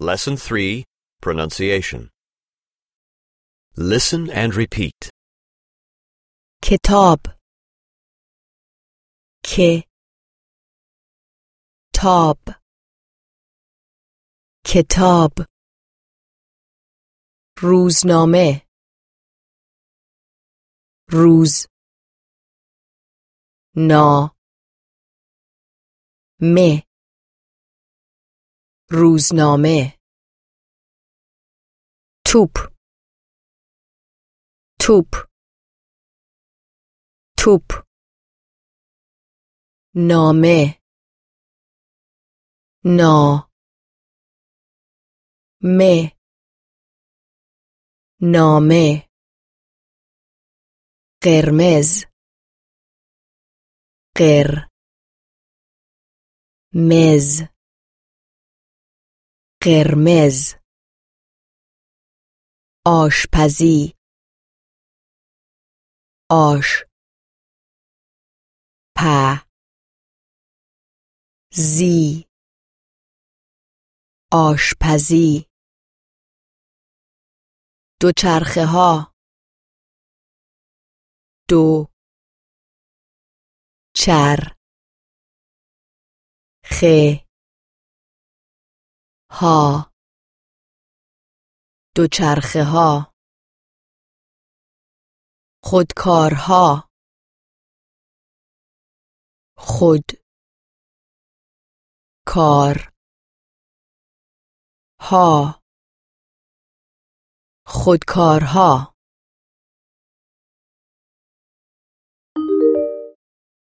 Lesson 3, Pronunciation. Listen and repeat. کتاب کتاب کتاب روزنامه روز نا مه روزنامه توپ توپ توپ نامه نا مه نامه قرمز مز قرمز آشپزی آش زی آشپزی دوچرخه ها دو چر خه ها دوچرخه ها خودکارها خود کار ها خودکارها